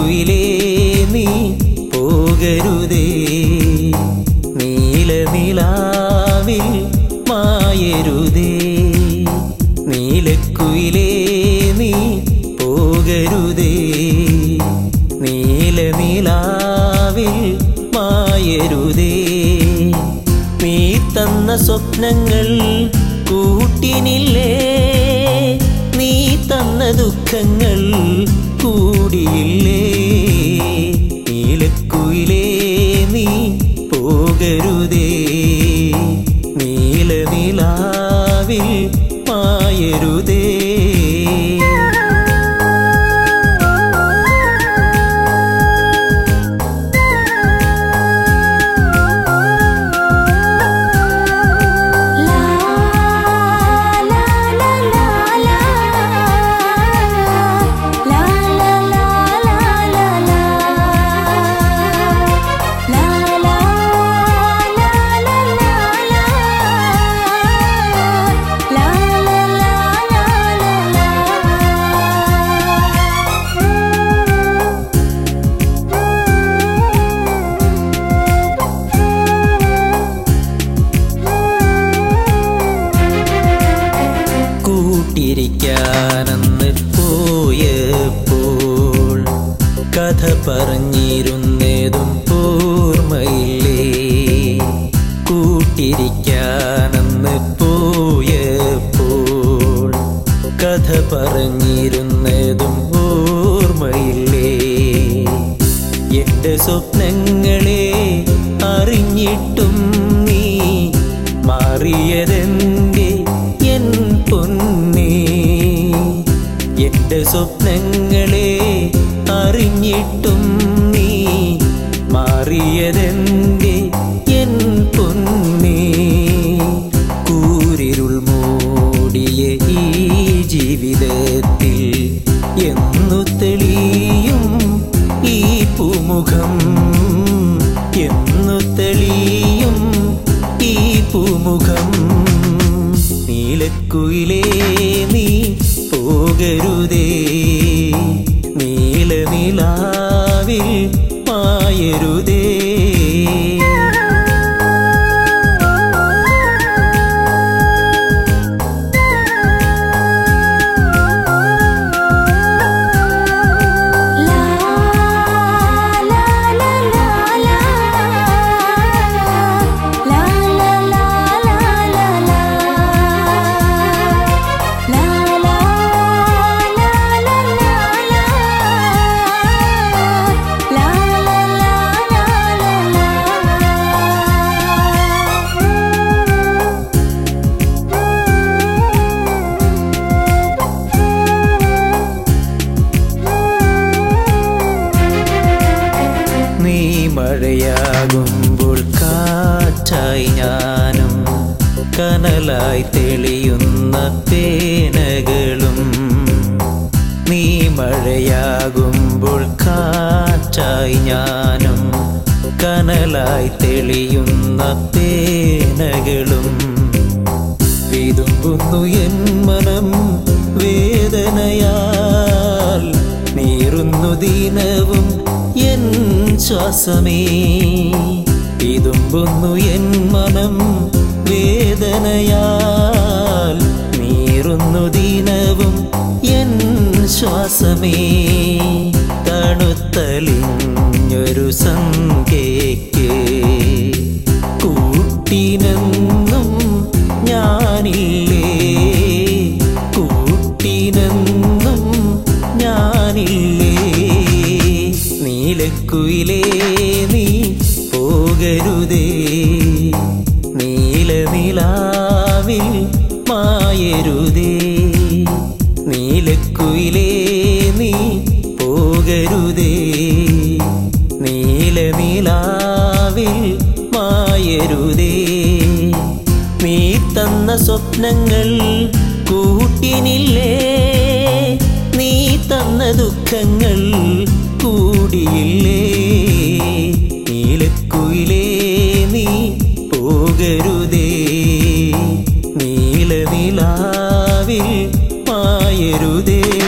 നീലക്കുയിലേ നീ പോകരുതേ, നീലനിലാവിൽ മായരുതേ. നീലക്കുയിലേ നീ പോകരുതേ, നീലനിലാവിൽ മായരുതേ. നീ തന്ന സ്വപ്നങ്ങൾ കൂട്ടിനില്ലേ, നീ തന്ന ദുഃഖങ്ങൾ കൂടിയില്ലേ. നീലക്കുയിലേ നീ പോകരുതേ, നീലനിലാവിൽ മായരുതേ. കൂട്ടിരിക്കാനെന്ന് പോയപ്പോൾ കഥ പറഞ്ഞിരുന്നതും ഓർമ്മയില്ലേ. കൂട്ടിരിക്കാനെന്ന് പോയപ്പോൾ കഥ പറഞ്ഞിരുന്നതും ഓർമ്മയില്ലേ. എന്റെ സ്വപ്നങ്ങളെ അറിഞ്ഞിട്ടും നീ മാറിയതെന്റെ എൻ പൊന്നേ. എന്റെ സ്വപ്നങ്ങളെ അറിഞ്ഞിട്ടും നീ മാറിയതെന്റെ എൻ പൊന്നേ. കൂരിരുൾ മൂടിയ ഈ ജീവിതത്തിൽ എന്നു തെളിയും ഈ പൂമുഖം, എന്നു തെളിയും ഈ പൂമുഖം. നീലക്കുയിലേ നീ പോകരുതേ, നീലനിലാവിൽ മായരുതേ. നീ മഴയാകുമ്പോൾ കാറ്റായി ഞാനും, കനലായി തെളിയുന്ന പേനകളും. നീ മഴയാകുമ്പോൾ കാറ്റായി ഞാനും, കനലായി തെളിയുന്ന പേനകളും. വിതുമ്പുന്നു എൻ മനം വേദനയാൽ, നീറുന്നു ദിനവും എൻ ശ്വാസമേ. വിതുമ്പുന്നു എൻ മനം വേദനയാൽ, നീറുന്നു ദിനവും എൻ ശ്വാസമേ. തണുത്തലിഞ്ഞൊരു സന്ധ്യയ്ക്ക് കൂട്ടിനെന്നും ഞാനില്ലേ, കൂട്ടിനെന്നും ഞാനില്ലേ. നീലക്കുയിലേ നീ പോകരുതേ, നീലനിലാവിൽ മായരുതേ. നീലക്കുയിലേ നീ പോകരുതേ, നീലനിലാവിൽ മായരുതേ. നീ തന്ന സ്വപ്നങ്ങൾ കൂട്ടിനില്ലേ, നീ തന്ന ദുഃഖങ്ങൾ കൂടിയില്ലേ. നീലക്കുയിലേ നീ പോകരുതേ, നീലനിലാവിൽ മായരുതേ.